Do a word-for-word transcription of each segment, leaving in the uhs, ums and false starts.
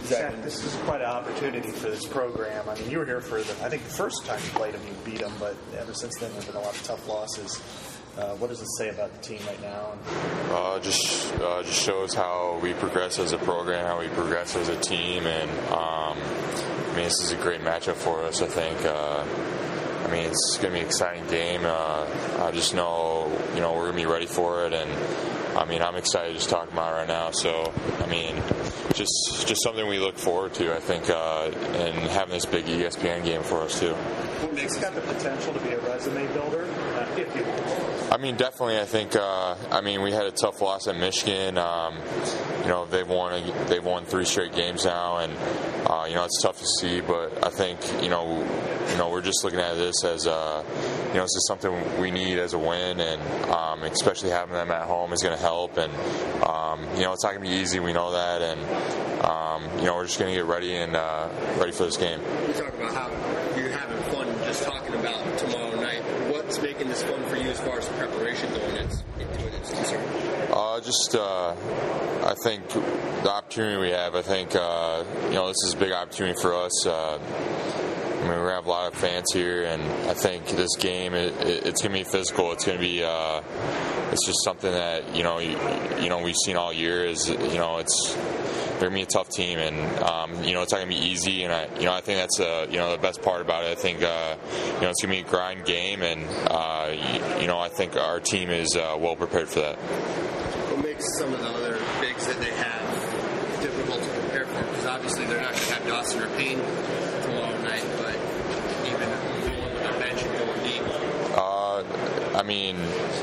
Exactly. Zach, this is quite an opportunity for this program. I mean, you were here for the, I think the first time you played them, you beat them, but ever since then there have been a lot of tough losses. Uh, what does it say about the team right now? Uh, just uh, just shows how we progress as a program, how we progress as a team, and um, I mean, this is a great matchup for us. I think. Uh, I mean, it's going to be an exciting game. Uh, I just know, you know, we're going to be ready for it, and I mean, I'm excited just talking about it right now. So, I mean, just just something we look forward to, I think, uh, and having this big E S P N game for us too. What makes it got the potential to be a resume builder? Uh, if you I mean, definitely. I think. Uh, I mean, we had a tough loss at Michigan. Um, you know, they've won. A, they've won three straight games now, and uh, you know, it's tough to see. But I think, you know, you know, we're just looking at this as, uh, you know, this is something we need as a win, and um, especially having them at home is going to help. And um, you know, it's not going to be easy. We know that, and um, you know, we're just going to get ready and uh, ready for this game. You talk about how you're having fun just talking about tomorrow night. What's making this fun for you as far as the preparation going into it is concerned? Uh, just, uh, I think the opportunity we have, I think, uh, you know, this is a big opportunity for us. Uh, I mean, we're going to have a lot of fans here, and I think this game, it, it, it's going to be physical. It's going to be, uh, it's just something that, you know, you, you know, we've seen all year is, you know, it's, they're going to be a tough team, and, um, you know, it's not going to be easy, and, I, you know, I think that's, uh, you know, the best part about it. I think, uh, you know, it's going to be a grind game, and, uh, you, you know, I think our team is uh, well prepared for that. What makes some of the other bigs that they have difficult to prepare for? Because obviously they're not going to have Dawson or Payne tomorrow night, but even going with their bench and going deep. Uh, I mean...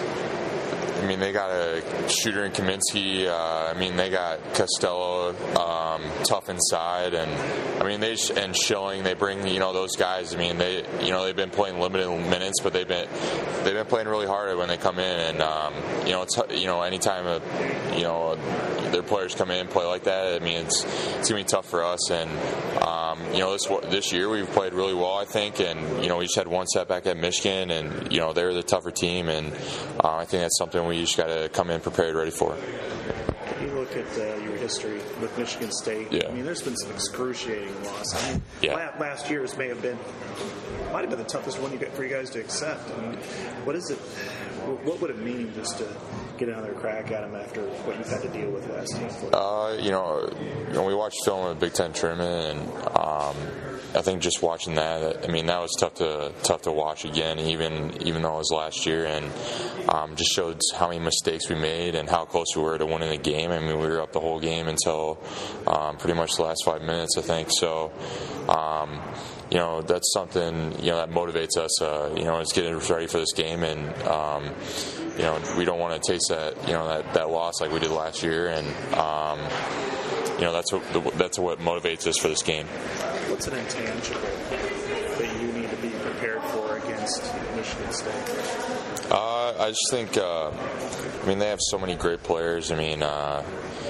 I mean, they got a shooter in Kaminsky. Uh, I mean, they got Costello, um, tough inside, and I mean, they and Schilling. They bring, you know, those guys. I mean, they, you know, they've been playing limited minutes, but they've been they've been playing really hard when they come in, and um, you know, it's you know, anytime a, you know their players come in and play like that, I mean, it's it's gonna be tough for us, and um, you know, this this year we've played really well, I think, and you know, we just had one setback at Michigan, and you know, they're the tougher team, and uh, I think that's something we just got to come in prepared, ready for. you look at uh, your history with Michigan State, yeah. I mean, there's been some excruciating loss. I mean, yeah. last year's may have been, might have been the toughest one you get for you guys to accept. I mean, what is it? What would it mean just to get another crack at them after what you've had to deal with last year? Uh, you know, you know, we watched film in the Big Ten tournament, and um, I think just watching that, I mean, that was tough to tough to watch again, even even though it was last year, and um, just showed how many mistakes we made and how close we were to winning the game. I mean, we were up the whole game until um, pretty much the last five minutes, I think. So, um, you know, that's something, you know, that motivates us. Uh, you know, is getting ready for this game, and um, you know, we don't want to taste that, you know, that, that loss like we did last year, and um, you know, that's what that's what motivates us for this game. What's an intangible that you need to be prepared for against Michigan State? Uh, I just think, uh, I mean, they have so many great players. I mean, uh,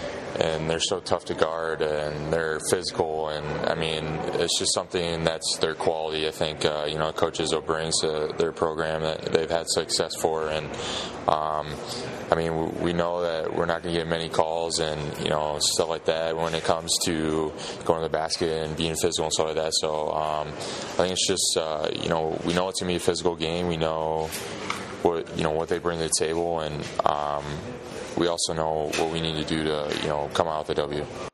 and they're so tough to guard, and they're physical, and I mean, it's just something that's their quality. I think, uh, you know, coaches will bring to their program that they've had success for, and um, I mean, we know that we're not going to get many calls and, you know, stuff like that when it comes to going to the basket and being physical and stuff like that. So um, I think it's just, uh, you know, we know it's going to be a physical game. We know what, you know, what they bring to the table, and um, we also know what we need to do to, you know, come out with a W.